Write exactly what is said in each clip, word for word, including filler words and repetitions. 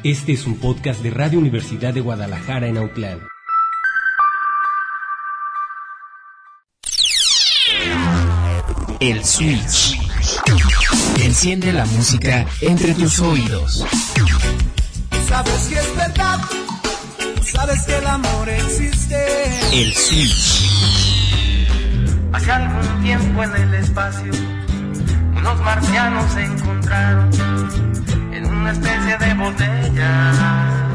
Este es un podcast de Radio Universidad de Guadalajara en Autlán. El Switch. Enciende la música entre tus oídos. Sabes que es verdad, sabes que el amor existe. El Switch. Hace algún tiempo en el espacio, unos marcianos se encontraron en una especie de botella.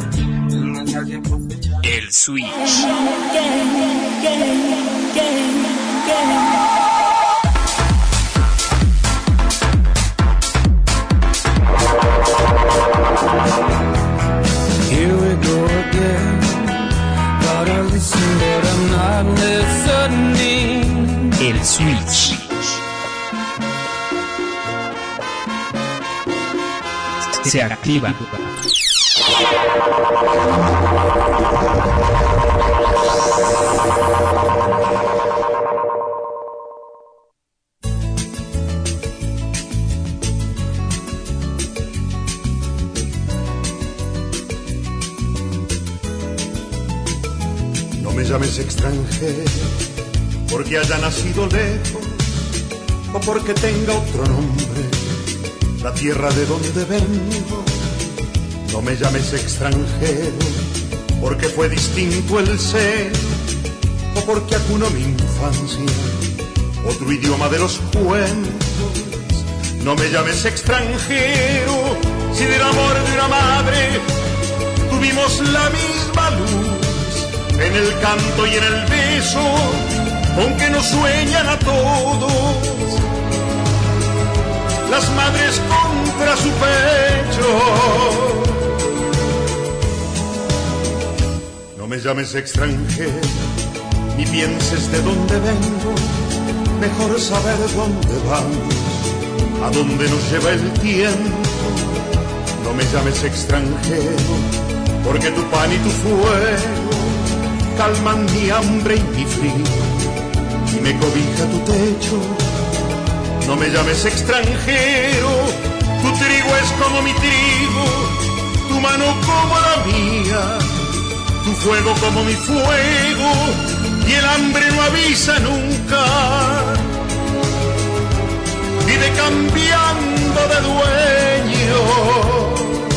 El Switch. Here we go again. Gotta listen, but I'm not listening. El Switch. Se activa. No me llames extranjero porque haya nacido lejos o porque tenga otro nombre, la tierra de donde vengo. No me llames extranjero porque fue distinto el ser o porque acunó mi infancia otro idioma de los cuentos. No me llames extranjero si del amor de una madre tuvimos la misma luz en el canto y en el beso con que nos sueñan a todos las madres contra su pecho. No me llames extranjero, ni pienses de dónde vengo, mejor saber dónde vamos, a dónde nos lleva el tiempo. No me llames extranjero, porque tu pan y tu fuego calman mi hambre y mi frío, y me cobija tu techo. No me llames extranjero, tu trigo es como mi trigo, tu mano como la mía, tu fuego como mi fuego, y el hambre no avisa nunca, vive cambiando de dueño.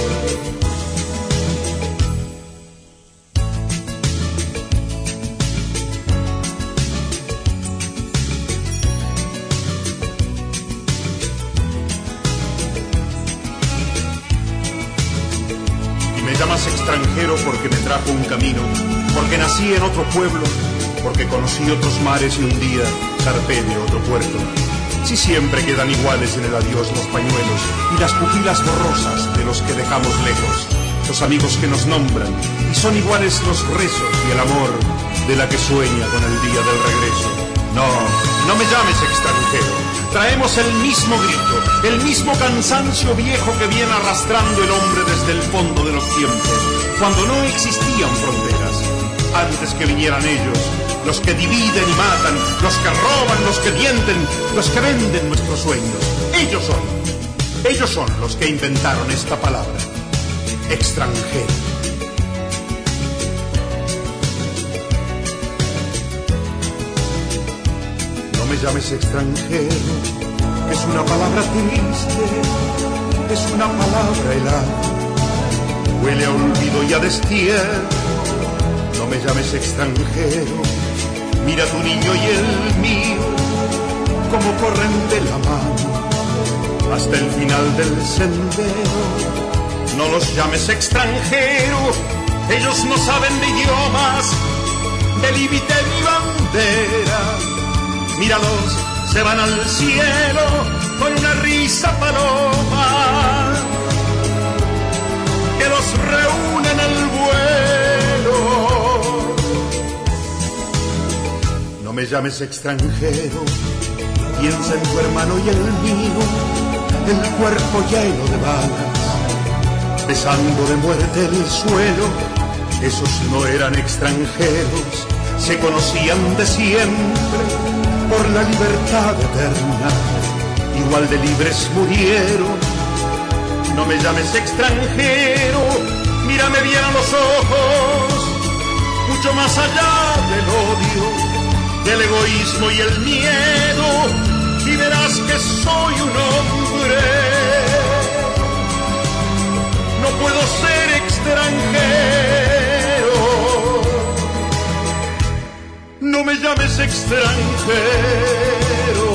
Me llamas extranjero porque me trajo un camino, porque nací en otro pueblo, porque conocí otros mares y un día zarpé de otro puerto. Si siempre quedan iguales en el adiós los pañuelos y las pupilas borrosas de los que dejamos lejos, los amigos que nos nombran, y son iguales los rezos y el amor de la que sueña con el día del regreso. No, no me llames extranjero. Traemos el mismo grito, el mismo cansancio viejo que viene arrastrando el hombre desde el fondo de los tiempos, cuando no existían fronteras. Antes que vinieran ellos, los que dividen y matan, los que roban, los que mienten, los que venden nuestros sueños. Ellos son, ellos son los que inventaron esta palabra, extranjero. No me llames extranjero, es una palabra triste, es una palabra helada, huele a olvido y a destierro. No me llames extranjero, mira tu niño y el mío, como corren de la mano hasta el final del sendero. No los llames extranjero, ellos no saben de idiomas, de límite ni bandera. Míralos, se van al cielo con una risa paloma que los reúne en el vuelo. No me llames extranjero, piensa en tu hermano y el mío, el cuerpo lleno de balas, besando de muerte el suelo. Esos no eran extranjeros, se conocían de siempre por la libertad eterna, igual de libres murieron. No me llames extranjero, Mírame bien a los ojos, mucho más allá del odio, del egoísmo y el miedo, y verás que soy un hombre. No puedo ser extranjero, no me llames extranjero.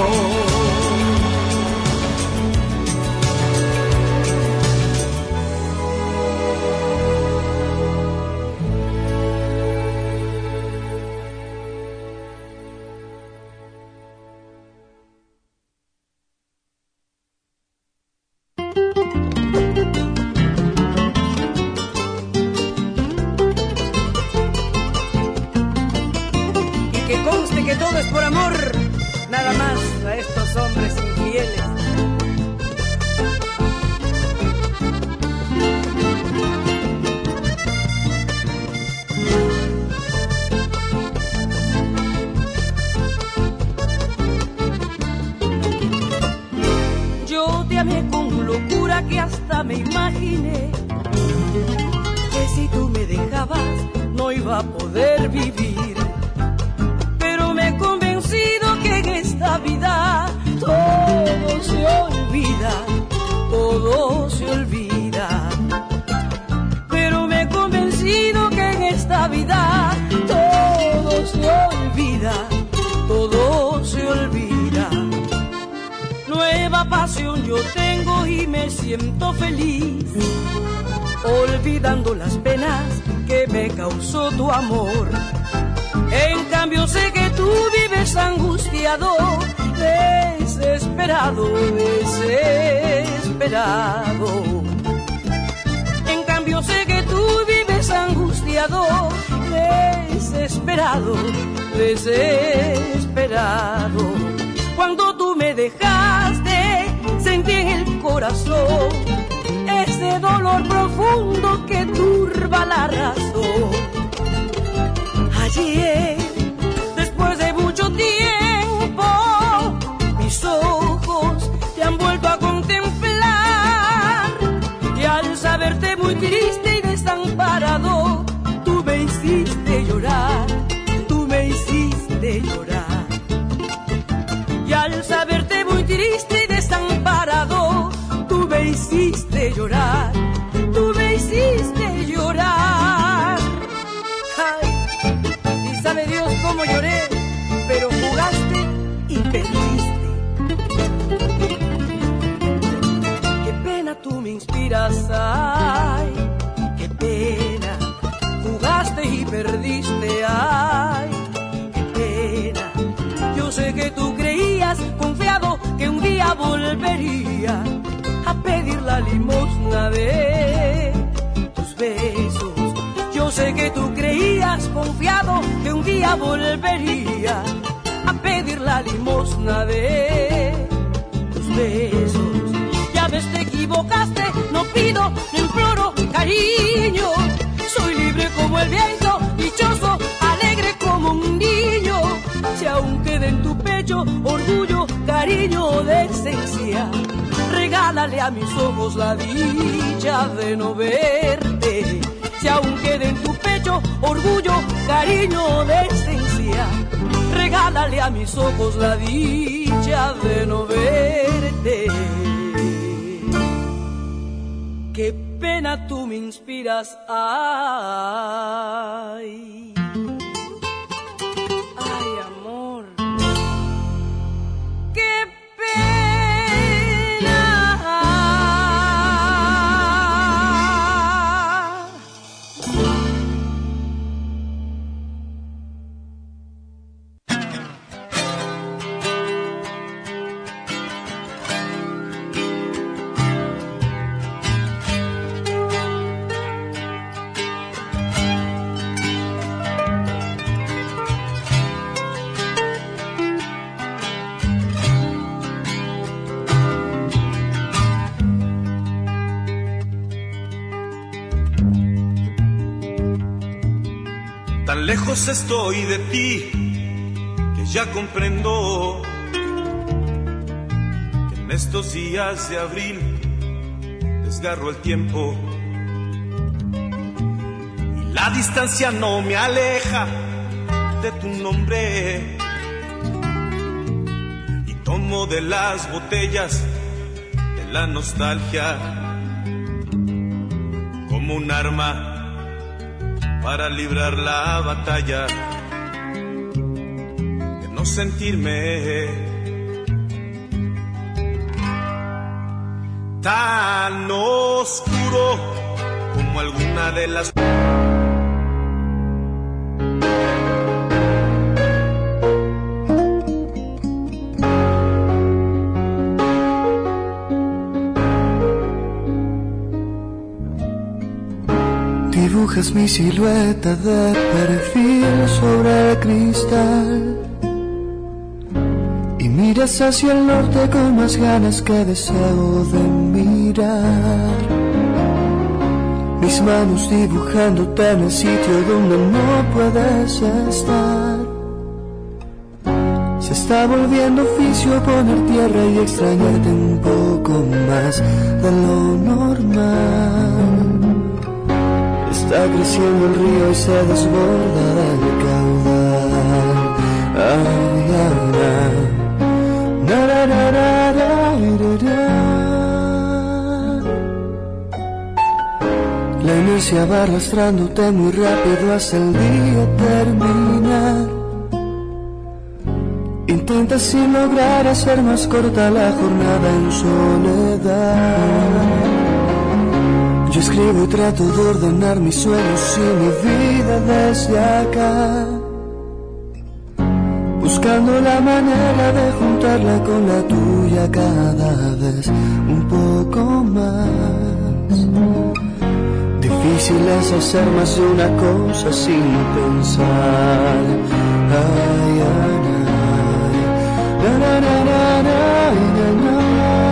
Olvidando las penas que me causó tu amor. En cambio sé que tú vives angustiado, desesperado, desesperado. En cambio sé que tú vives angustiado, desesperado, desesperado. Cuando tú me dejaste, sentí en el corazón ese dolor profundo que turba la razón. Ayer, después de mucho tiempo, mis ojos te han vuelto a contemplar, y al saberte muy triste y desamparado, tú me hiciste llorar, tú me hiciste llorar. Y al saberte muy triste y desamparado, tú me hiciste llorar, tú me hiciste llorar. Ay, y sabe Dios cómo lloré, pero jugaste y perdiste. Qué pena tú me inspiras, ay, qué pena. Jugaste y perdiste, ay, qué pena. Yo sé que tú creías, confiado, que un día volvería a pedir la limosna de tus besos. Yo sé que tú creías, confiado, que un día volvería a pedir la limosna de tus besos. Ya ves, te equivocaste, no pido, no imploro cariño. Soy libre como el viento, dichoso, alegre como un niño. Si aún queda en tu pecho orgullo, cariño, decencia, regálale a mis ojos la dicha de no verte. Si aún queda en tu pecho orgullo, cariño, decencia, regálale a mis ojos la dicha de no verte. Qué pena tú me inspiras, ay, ay, amor. Qué pena. Tan lejos estoy de ti que ya comprendo que en estos días de abril desgarro el tiempo La distancia no me aleja de tu nombre y tomo de las botellas de la nostalgia como un arma para librar la batalla de no sentirme tan oscuro como alguna de las Dibujas mi silueta de perfil sobre el cristal y miras hacia el norte con más ganas que deseo de mirar. Mis manos dibujándote en el sitio donde no puedes estar. Se está volviendo oficio poner tierra y extrañarte un poco más de lo normal. Está creciendo el río y se desborda el caudal. Ay, ay, ay. Na, na, na, na, na, na, na. La inercia va arrastrándote muy rápido hasta el día terminar. Intenta sin lograr hacer más corta la jornada en soledad. Yo escribo y trato de ordenar mis sueños y mi vida desde acá, buscando la manera de juntarla con la tuya cada vez un poco más. Difícil es hacer más de una cosa sin pensar. Ay, ay, ay. Na, na, na, na, na, na, na.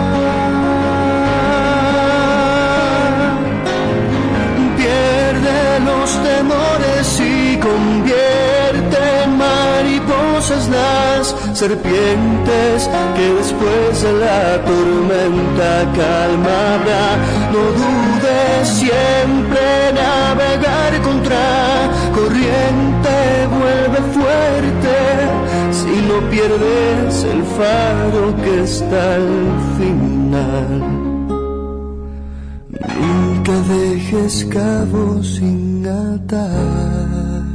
Los temores y convierte en mariposas las serpientes que después de la tormenta calmará. No dudes siempre navegar contra corriente, vuelve fuerte si no pierdes el faro que está al final. Nunca dejes cabos sin atar.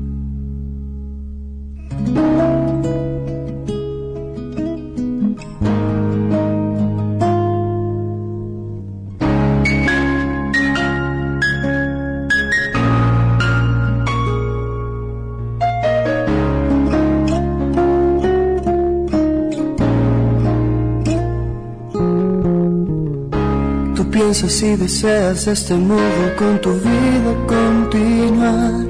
Piensas y deseas de este modo con tu vida continuar,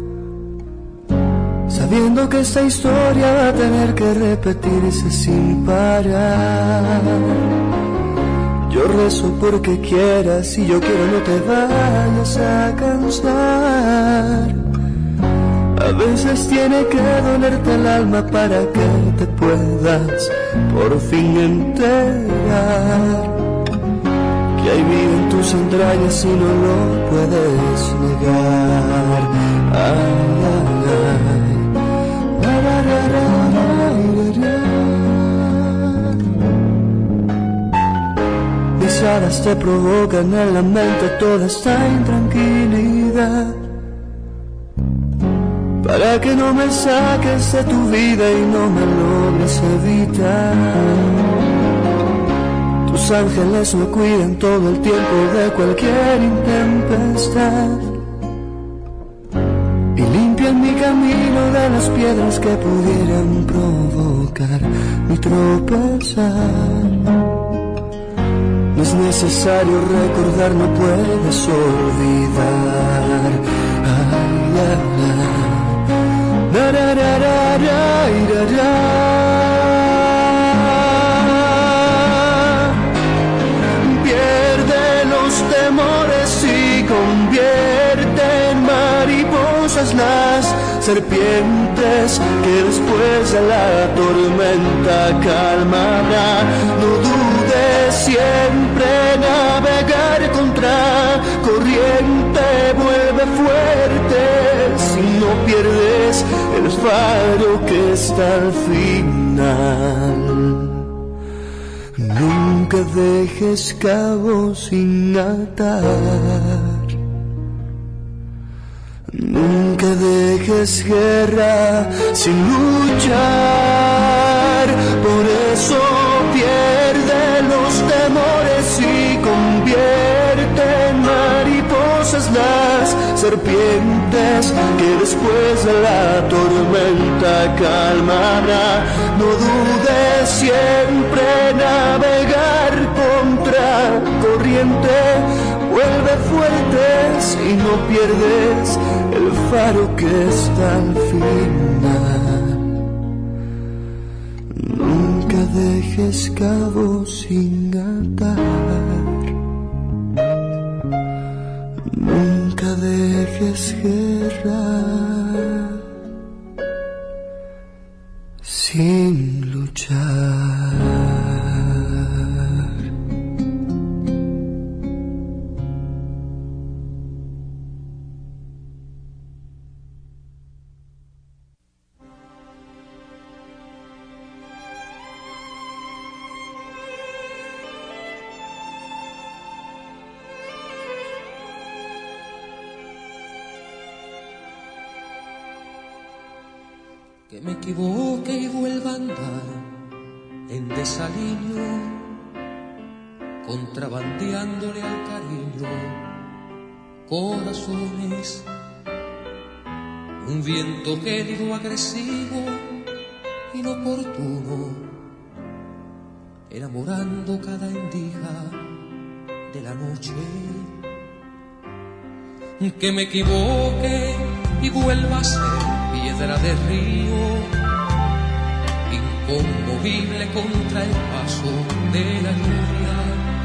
sabiendo que esta historia va a tener que repetirse sin parar. Yo rezo porque quieras y yo quiero no te vayas a cansar. A veces tiene que dolerte el alma para que te puedas por fin enterar que hay vida en tus entrañas y no lo puedes negar. Ay, ay, ay. La, la, la, la, la, la. Mis alas te provocan en la mente toda esta intranquilidad, para que no me saques de tu vida y no me logres evitar. Tus ángeles me cuidan todo el tiempo de cualquier intempestad y limpian mi camino de las piedras que pudieran provocar mi tropezar. No es necesario recordar, no puedes olvidar. Ay, ay, ay. Na, na, na, na, na, na, na. Temores y convierte en mariposas las serpientes que después de la tormenta calmará. No dudes siempre navegar contra corriente, vuelve fuerte pierdes el faro que está al final. Nunca dejes cabo sin atar, nunca dejes guerra sin luchar. Por eso pierde los temores y convierte en mariposas las serpientes que después de la tormenta calmará. No dudes siempre navegar contra corriente, vuelve fuerte si no pierdes el faro que está al final. Nunca dejes cabo sin atar, nunca dejes guerra sin luchar. Que me equivoque y vuelva a andar en desaliño, contrabandeándole al cariño corazones. Un viento gélido, agresivo, inoportuno, enamorando cada endija de la noche. Que me equivoque y vuelva a ser piedra de río, inconmovible contra el paso de la lluvia.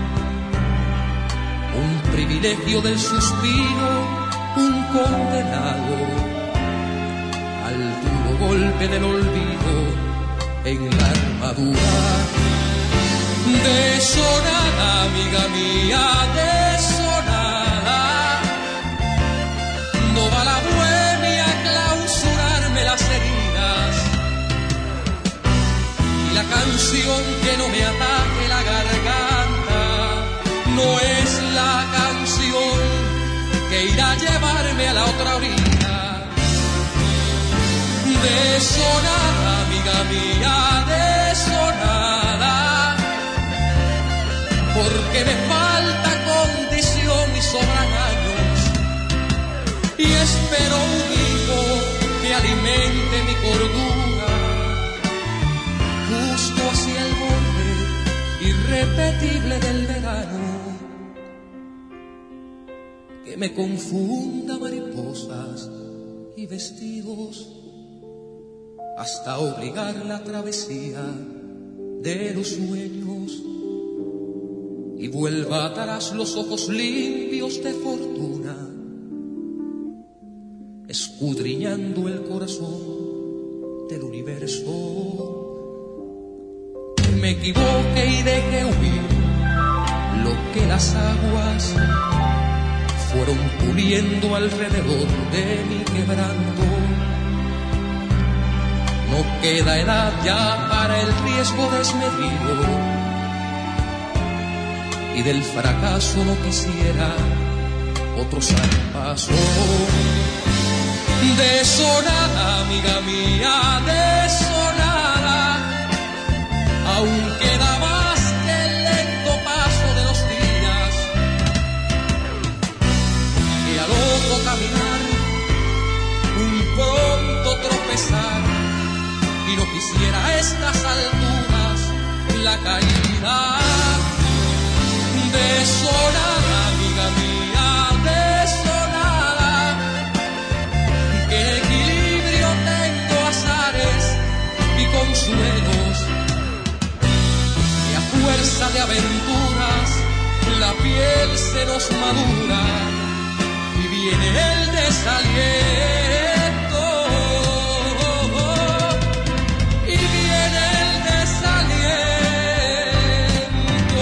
Un privilegio del suspiro, un condenado al duro golpe del olvido en la armadura. Deshonada, amiga mía, deshonada, no va la bohemia a clausurarme las heridas, y la canción que no me ataque la garganta no es la canción que irá a llevarme a la otra orilla. Deshonada, amiga mía, deshonada, porque me falta condición y sobran años, y espero un hijo que alimente mi cordura, justo hacia el borde irrepetible del verano. Que me confunda mariposas y vestidos hasta obligar la travesía de los sueños, y vuelva atrás los ojos limpios de fortuna, escudriñando el corazón del universo. Que me equivoque y deje huir lo que las aguas fueron puliendo alrededor de mi quebranto. No queda edad ya para el riesgo desmedido, y del fracaso no quisiera otro zarpazo. Deshonada, amiga mía, deshonada, aún queda más que el lento paso de los días, que al loco caminar, un pronto tropezar, y no quisiera a estas alturas la caída. Deshonada, amiga mía, deshonada, que equilibrio tengo azares y consuelos, que a fuerza de aventuras la piel se nos madura y viene el desaliento, y viene el desaliento.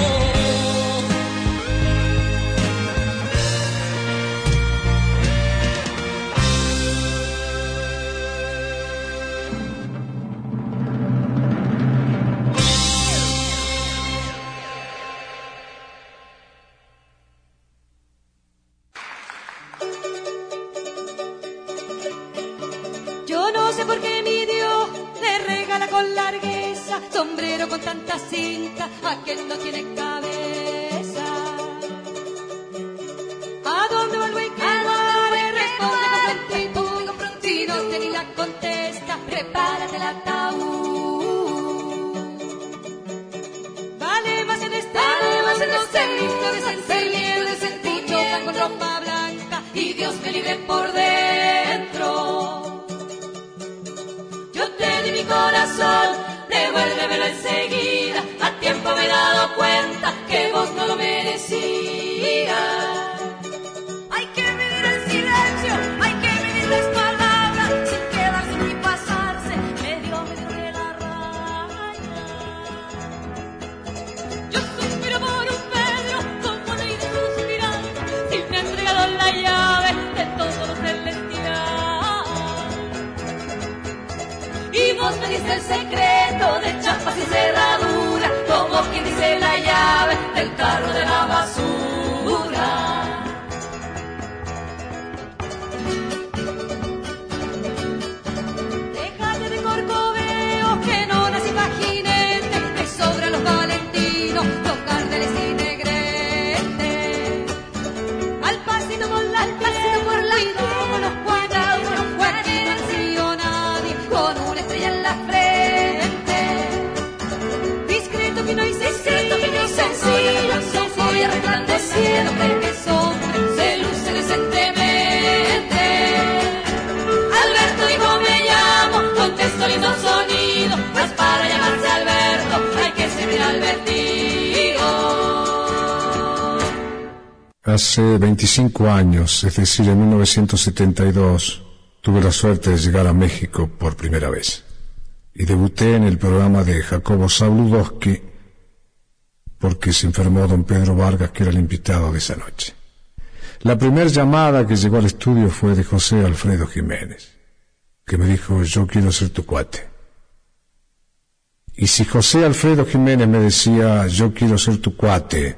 Yo no sé por qué mi Dios le regala con largueza sombrero con tanta cinta a quien no tiene cabeza. ¿A dónde va el buey que vale? Responde con prontitud, con prontitud. Si no te ni la contesta, prepárate el ataúd. Vale más en este mundo, sentimiento de sentimiento de sentimiento, chocan con ropa blanca y Dios me libre por dentro. Yo te di mi corazón, devuélvemelo enseguida. A tiempo me he dado cuenta que vos no lo merecías. Hay que vivir el silencio, hay que vivir las palabras, sin quedarse ni pasarse medio medio de la raya. Yo suspiro por un Pedro, como no iré suspirando, si me ha entregado la llave de todo lo celestial. Y vos me diste el secreto de chapas y cerradura, como quien dice la llave del carro de la basura. Déjate de corcoveo, que no nací pa' jinete, me sobran los valentinos, los cardeles y negretes. Al pasito con la pasito por la cuidado con los cuadrados, con los cuadrados, que no nació nadie con una estrella en la frente. Discreto que no hice discreto que no hice sencillo, soy resplandeciendo que es hombre, se luce decentemente. Alberto dijo me llamo, contesto lindo sonido, mas para llamarse Alberto hay que servir al vertigo. Hace veinticinco años, es decir, en mil novecientos setenta y dos, tuve la suerte de llegar a México por primera vez. Y debuté en el programa de Jacobo Zabludowski porque se enfermó don Pedro Vargas, que era el invitado de esa noche. La primera llamada que llegó al estudio fue de José Alfredo Jiménez, que me dijo, yo quiero ser tu cuate. Y si José Alfredo Jiménez me decía, yo quiero ser tu cuate,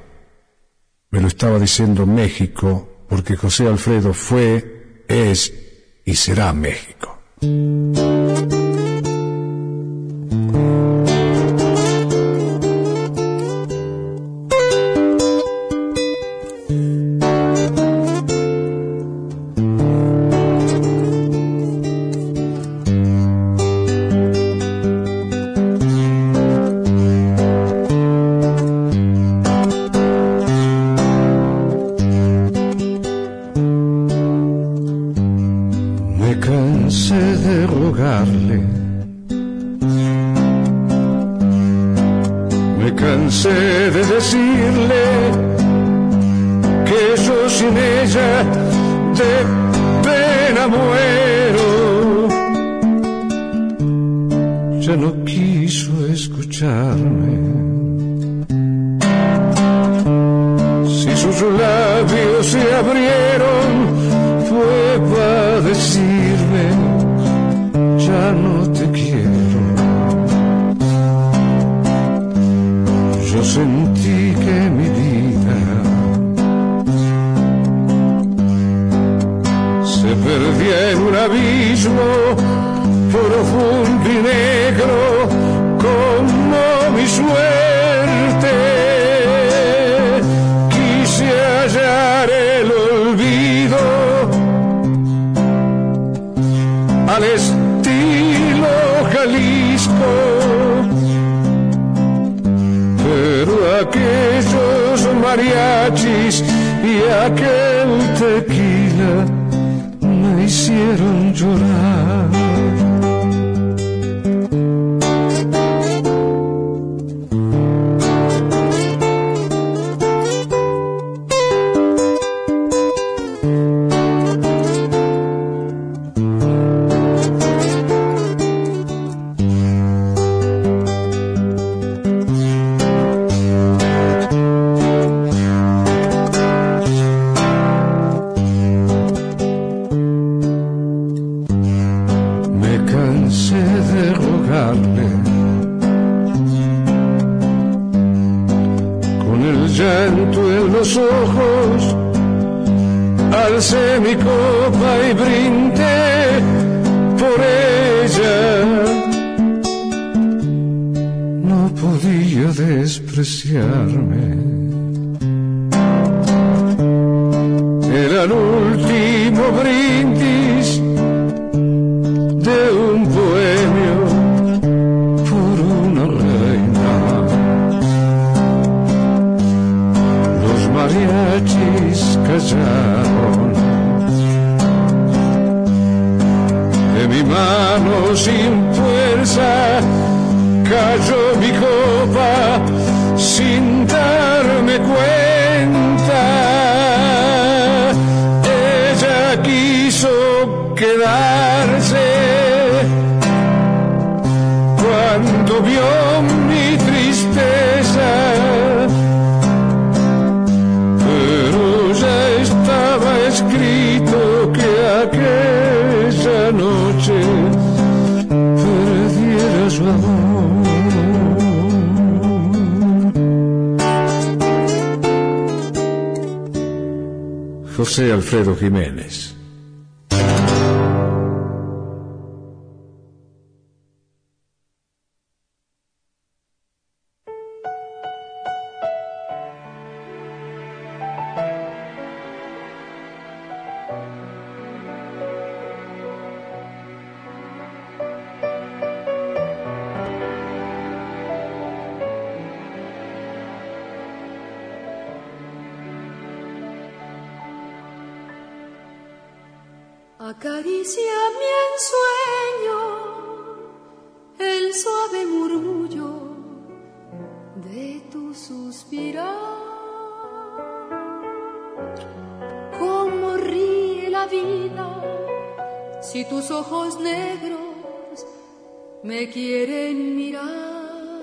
me lo estaba diciendo México, porque José Alfredo fue, es y será México. Alcé mi copa y brindé por él. despreciarme. Era el último brindis de un bohemio por una reina. Los mariachis callaron. De mi mano sin fuerza cayó mi copa sin darme cuenta. Ella quiso quedarse cuando vio mi tristeza, pero ya estaba escrito que aquella noche perdiera su amor. José Alfredo Jiménez. Acaríciame en sueño el suave murmullo de tu suspirar. Cómo ríe la vida si tus ojos negros me quieren mirar.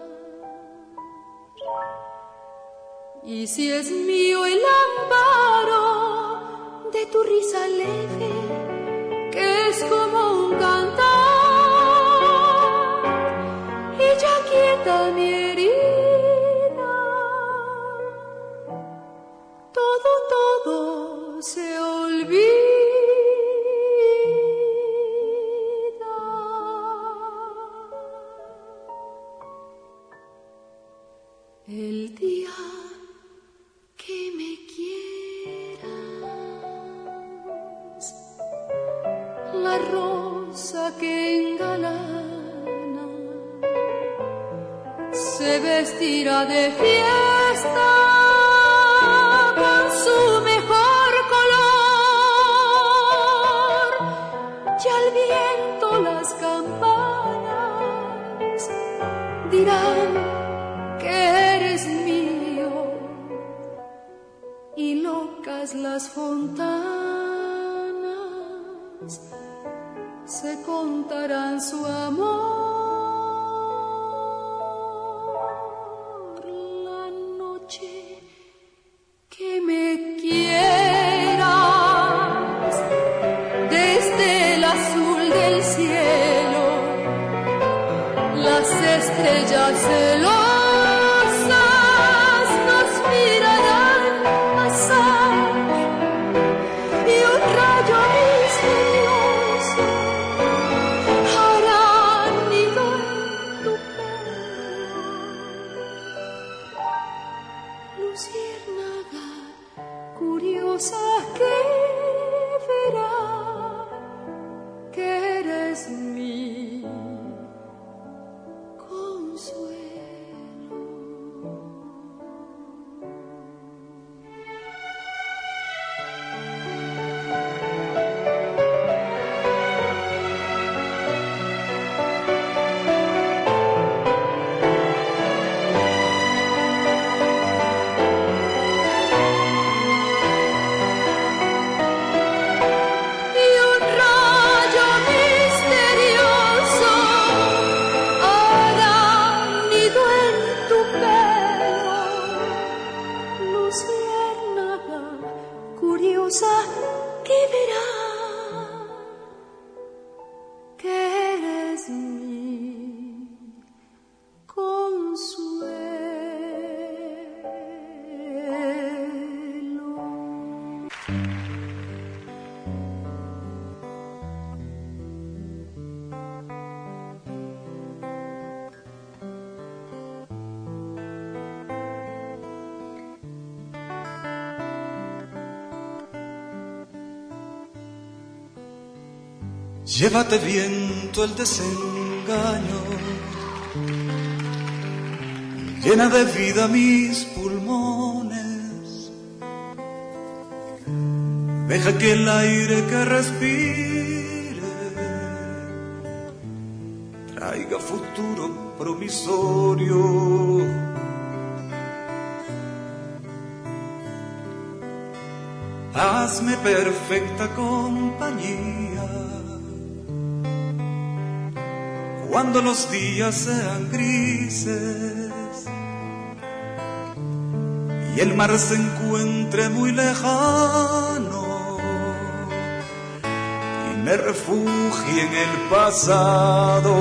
Y si es mío el amparo de tu risa leve, que es como un cantar, y ya quieta mi herida, todo, todo se olvida. El día que me quieras, la rosa que engalana se vestirá de fiesta con su mejor color, y al viento las campanas dirán que eres mío, y locas las fontanas se contarán su amor. La noche que me quieras, desde el azul del cielo, las estrellas celosas nos mirarán pasar, y un rayo misterioso hará nido en tu pelo. Luciérnaga curiosa que verá que eres mi consuelo. Llévate viento el desengaño, llena de vida mis pulmones, deja que el aire que respire traiga futuro promisorio. Hazme perfecta compañía cuando los días sean grises y el mar se encuentre muy lejano y me refugie en el pasado.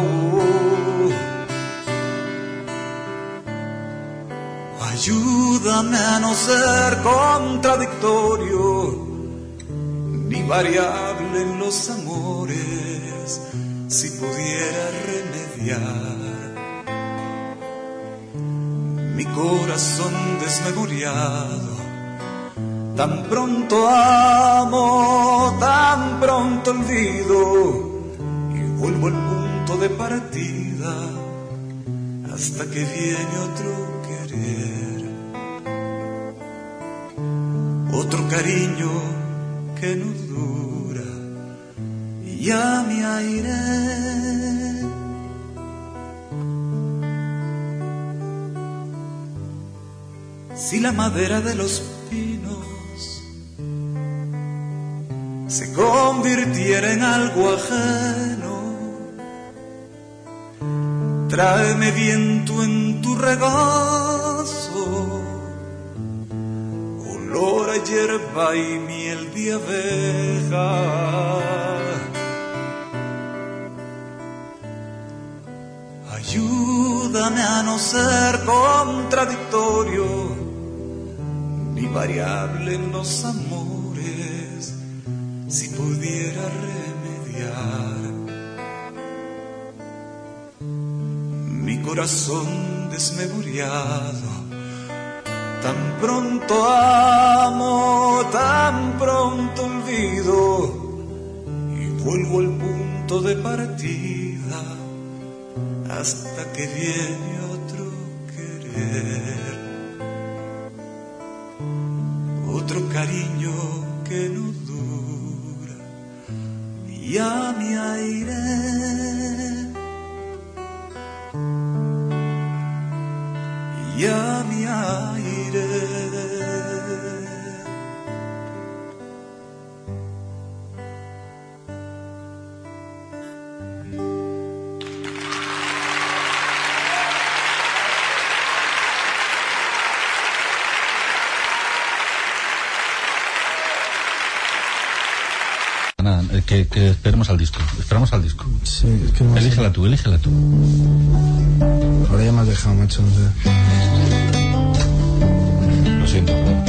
Ayúdame a no ser contradictorio ni variable en los amores, si pudiera remediar mi corazón desmemoriado. Tan pronto amo, tan pronto olvido y vuelvo al punto de partida hasta que viene otro querer, otro cariño que no dura y a mi aire. Si la madera de los pinos se convirtiera en algo ajeno, tráeme viento en tu regazo, olor a hierba y miel de abeja. Ayúdame a no ser contradictorio ni variable en los amores, si pudiera remediar mi corazón desmemoriado. Tan pronto amo, tan pronto olvido y vuelvo al punto de partida hasta que viene otro querer, otro cariño que no dura y a mi aire. Y a mi aire. Nada, que, que esperemos al disco. Esperamos al disco. Sí, es que no elígela sé. tú, elígela tú. Ahora ya me has dejado, macho, no sé. Lo siento.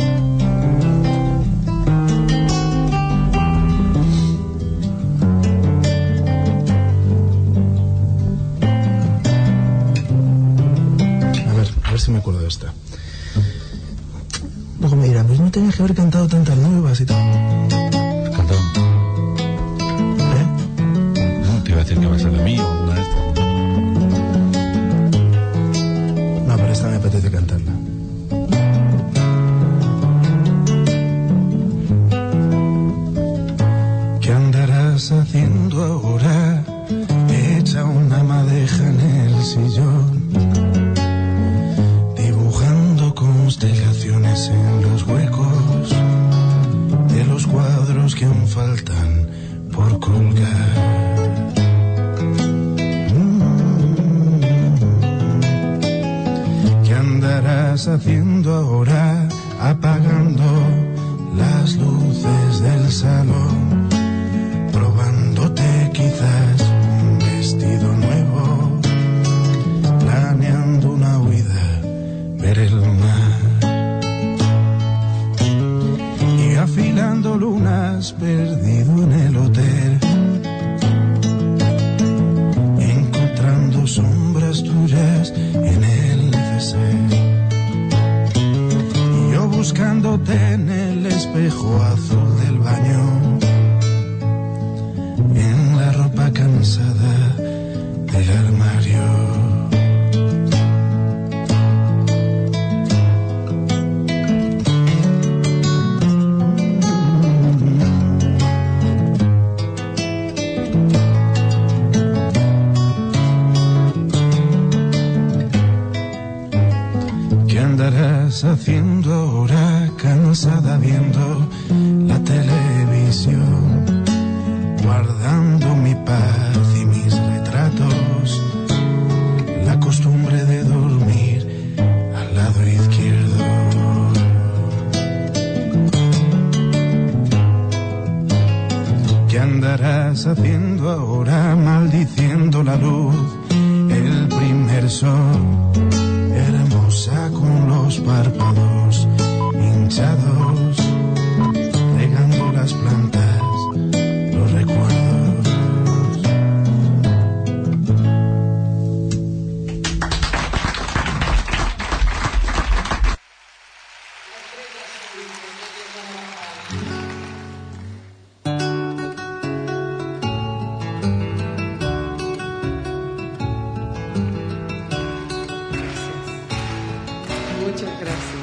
A ver, a ver si me acuerdo de esta. Luego me dirán, pues no tenías que haber cantado tantas nuevas y tal. Cantado. ¿Eh? No, te iba a decir que va a ser de mí o una de estas. No, pero esta me apetece cantarla. ¿Qué andarás haciendo ahora? Echa una madeja en el sillón, dibujando constelaciones en los huecos de los cuadros que aún faltan por colgar. ¿Qué andarás haciendo ahora? Apagando las luces del salón, probándote quizás un vestido nuevo, planeando una huida, ver el mar y afilando lunas, perdido en el hotel, encontrando sombras tuyas en el neceser. Yo buscándote en el espejo azul del baño, en la ropa cansada del armario. ¿Qué andarás haciendo ahora, cansada viendo la televisión? Guardando mi paz y mis retratos, la costumbre de dormir al lado izquierdo. ¿Qué andarás haciendo ahora, maldiciendo la luz, el primer sol? Hermosa con los párpados hinchados, regando las plantas, los recuerdos. Muchas gracias.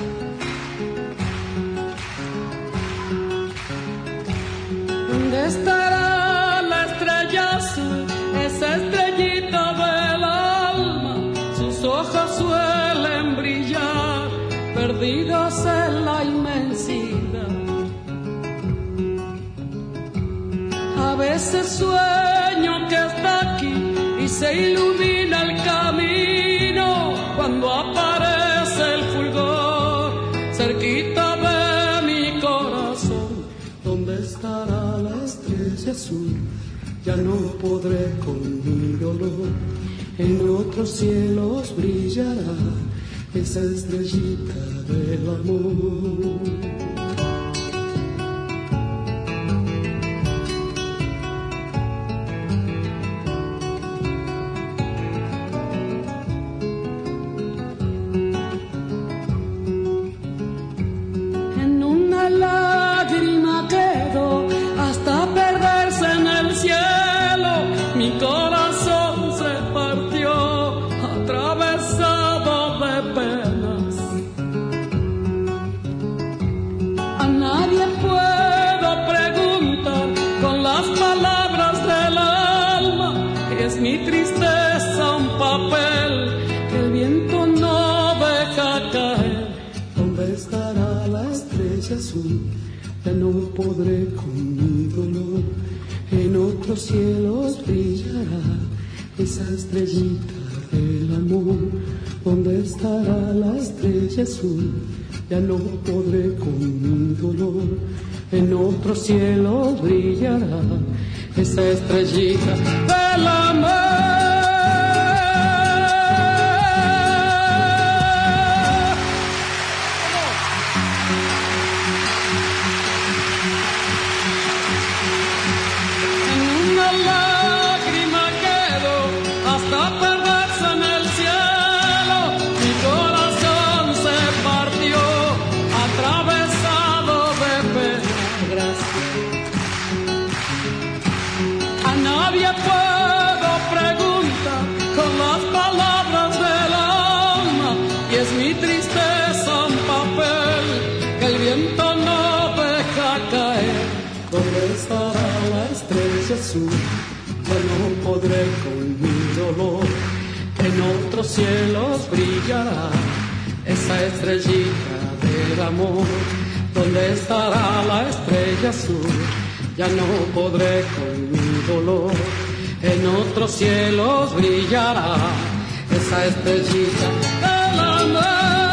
¿Dónde estará la estrella azul, esa estrellita del alma? Sus ojos suelen brillar, perdidos en la inmensidad. A veces sueño que está aquí y se ilumina el camino cuando aparece el fulgor cerquita de mi corazón. ¿Dónde estará la estrella azul? Ya no podré con mi dolor. En otros cielos brillará esa estrellita del amor. Mi corazón se partió, atravesado de penas. A nadie puedo preguntar con las palabras del alma, que es mi tristeza un papel que el viento no deja caer. ¿Dónde estará la estrella azul? Ya no podré con mi dolor. En otros cielos brillará esa estrellita del amor. ¿Dónde estará la estrella azul? Ya no podré con mi dolor. En otros cielos brillará esa estrellita del amor. Azul, ya no podré con mi dolor. En otros cielos brillará esa estrellita del amor. ¿Dónde estará la estrella azul? Ya no podré con mi dolor. En otros cielos brillará esa estrellita del amor.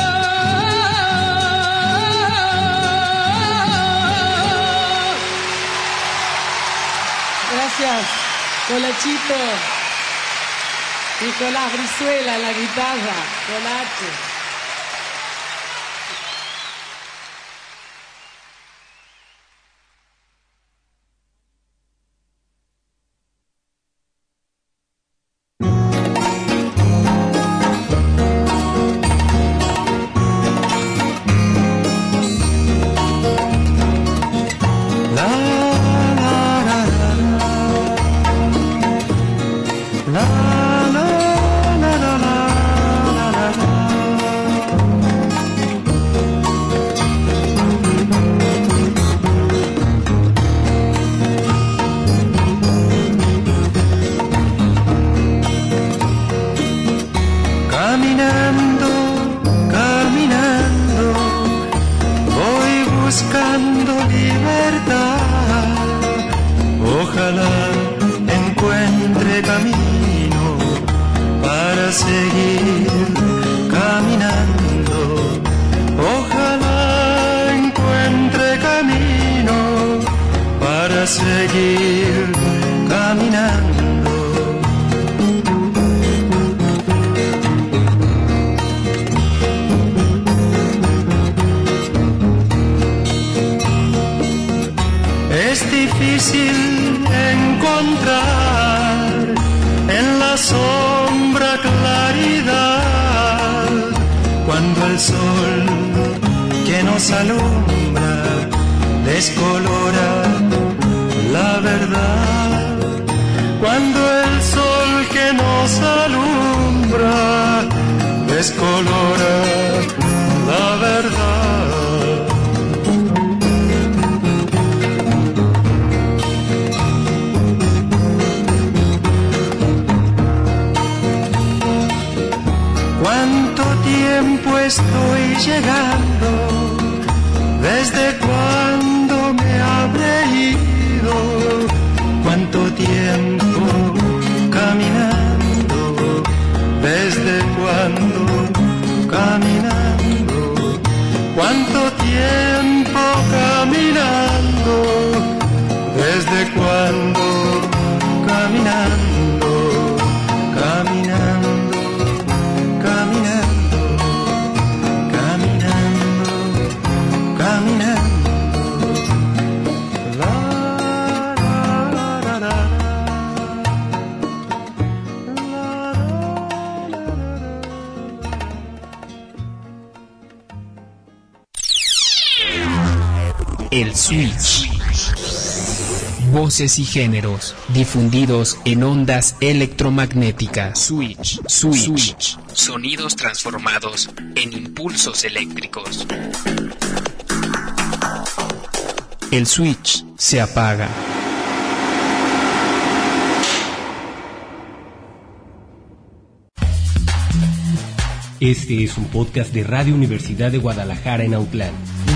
Gracias, Colachito. Nicolás Brizuela en la guitarra, Colache. seguir caminando. Ojalá encuentre camino para seguir caminando. Es difícil encontrar en la sombra claridad cuando el sol que nos alumbra descolora la verdad. Cuando el sol que nos alumbra descolora la verdad. ¿Cuánto tiempo estoy llegando? ¿Desde cuándo me habré ido? ¿Cuánto tiempo caminando? ¿Desde cuándo caminando? ¿Cuánto tiempo caminando? ¿Desde cuándo caminando? Caminando. Caminando, caminando, caminando. La, la, la, la, la. El Switch. Voces y géneros difundidos en ondas electromagnéticas. Switch. Switch. Switch. Sonidos transformados en impulsos eléctricos. El switch se apaga. Este es un podcast de Radio Universidad de Guadalajara en Autlán.